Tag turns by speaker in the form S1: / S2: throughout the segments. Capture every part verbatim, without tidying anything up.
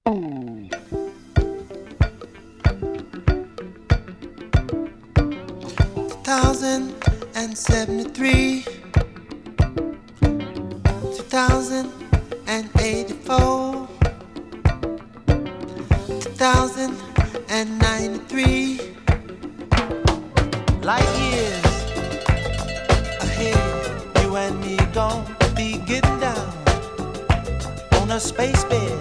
S1: Thousand and seventy-three, two thousand and eighty-four, two thousand and ninety-three. Light years ahead, you and me gon' be getting down on a space bed.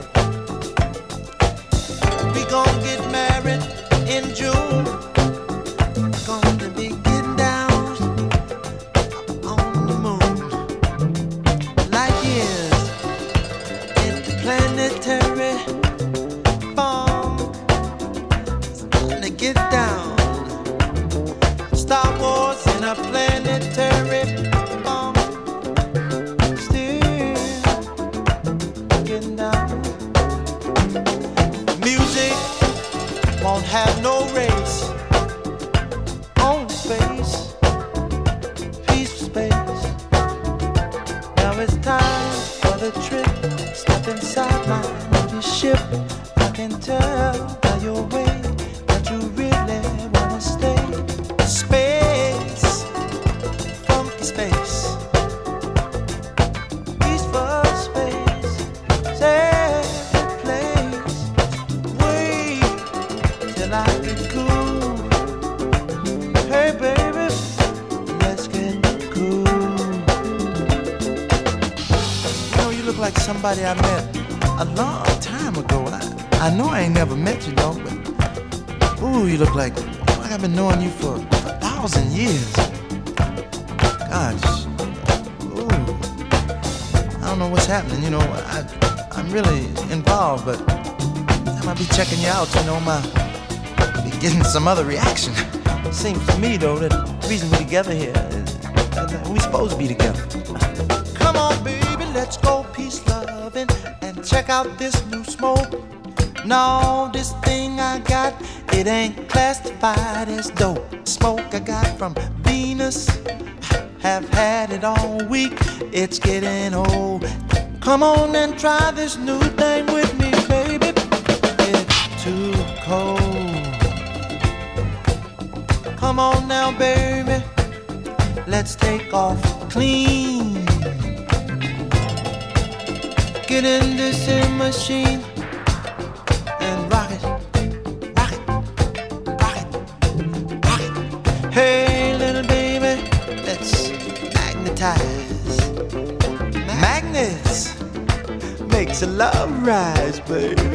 S1: We gon' get married in June. Gonna be getting down on the moon. Light years interplanetary funk. It's gonna get down. Star Wars in a planetary funk. Still getting down. Music won't have no race. On space, peaceful space. Now it's time for the trip. Step inside my movie ship. I can tell by your way that you really wanna stay. Space, funky space, peaceful space, safe place. Wait till I get cool. Hey baby, let's get cool. You know, you look like somebody I met a long time ago. I, I know I ain't never met you, though, but ooh, you look like, like I've been knowing you for a thousand years. Gosh, ooh, I don't know what's happening. You know, I, I'm really involved, but I might be checking you out. You know, my be getting some other reaction. Seems to me, though, that the reason we're together here is that we're supposed to be together. Come on, baby, let's go peace loving and check out this new smoke. No, this thing I got, it ain't classified as dope. Smoke I got from Venus, have had it all week. It's getting old. Come on and try this new thing with me, baby. It's too cold. Come on now, baby, let's take off clean. Get in this here machine and rock it, rock it, rock it, rock it. Hey, little baby, let's magnetize. Magnets makes a love rise, baby.